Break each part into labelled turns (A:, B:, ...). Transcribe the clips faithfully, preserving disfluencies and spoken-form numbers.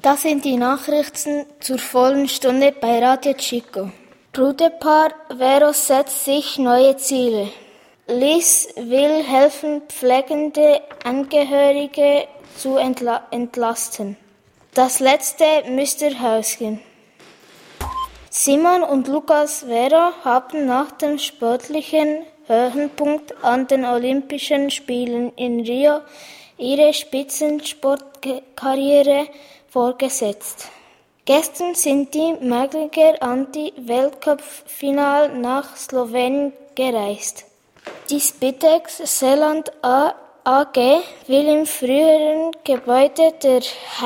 A: Das sind die Nachrichten zur vollen Stunde bei Radio Chico. Bruderpaar Vero setzt sich neue Ziele. Liz will helfen, pflegende Angehörige zu entla- entlasten. Das letzte Müsterhäuschen. Simon und Lukas Vero haben nach dem sportlichen Höhepunkt an den Olympischen Spielen in Rio ihre Spitzensportkarriere fortgesetzt. Gestern sind die Magier an die Weltcup-Final nach Slowenien gereist. Die Spitex Seeland A G will im früheren Gebäude der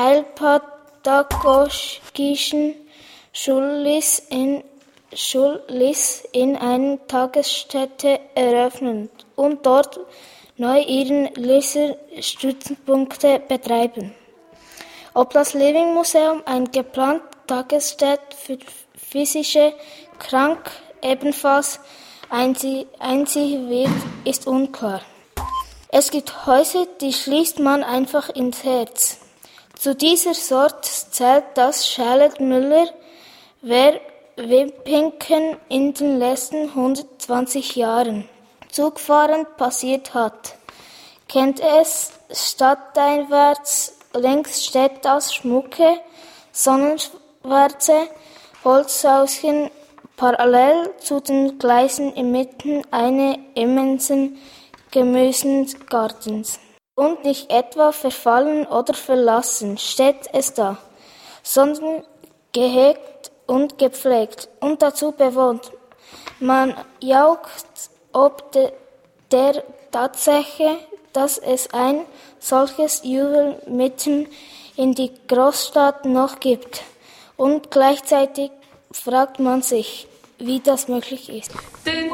A: Heilpädagogischen Schullis in, Schullis in eine Tagesstätte eröffnen und dort neu ihren Leserstützpunkte betreiben. Ob das Living Museum, ein geplante Tagesstätte für physische Kranke, ebenfalls einziehen wird, ist unklar. Es gibt Häuser, die schließt man einfach ins Herz. Zu dieser Sorte zählt das Charlotte Müller, wer Wimpingen in den letzten hundertzwanzig Jahren Zugfahren passiert hat, kennt es stadteinwärts. Links steht das schmucke, sonnenschwarze Holzhäuschen parallel zu den Gleisen inmitten eines immensen Gemüsegartens. Und nicht etwa verfallen oder verlassen steht es da, sondern gehegt und gepflegt und dazu bewohnt. Man jaucht ob de, der Tatsache, dass es ein solches Juwel mitten in die Großstadt noch gibt. Und gleichzeitig fragt man sich, wie das möglich ist.
B: B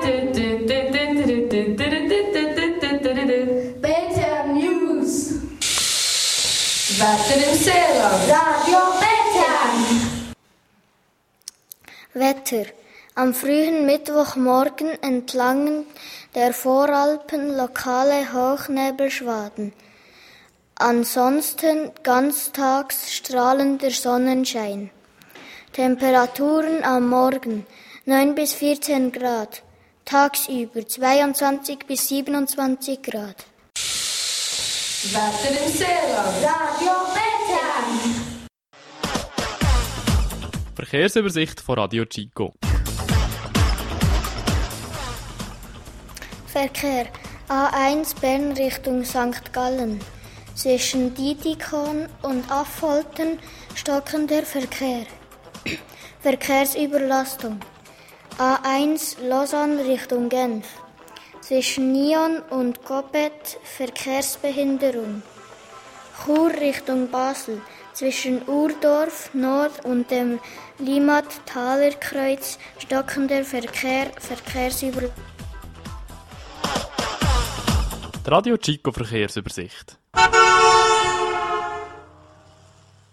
B: T R News. Wetter im Seeland. Radio B T R.
C: Wetter. Am frühen Mittwochmorgen entlang der Voralpen lokale Hochnebelschwaden. Ansonsten ganztags strahlender Sonnenschein. Temperaturen am Morgen neun bis vierzehn Grad, tagsüber zweiundzwanzig bis siebenundzwanzig Grad.
B: Wetter im Seeland. Radio B T R.
D: Verkehrsübersicht von Radio Chico.
C: Verkehr A eins Bern Richtung Sankt Gallen. Zwischen Didikon und Affoltern stockender Verkehr. Verkehrsüberlastung. A eins Lausanne Richtung Genf. Zwischen Nyon und Coppet Verkehrsbehinderung. Chur Richtung Basel. Zwischen Urdorf Nord und dem Limmat-Taler-Kreuz stockender Verkehr, Verkehrsüberlastung.
D: Radio Chico Verkehrsübersicht.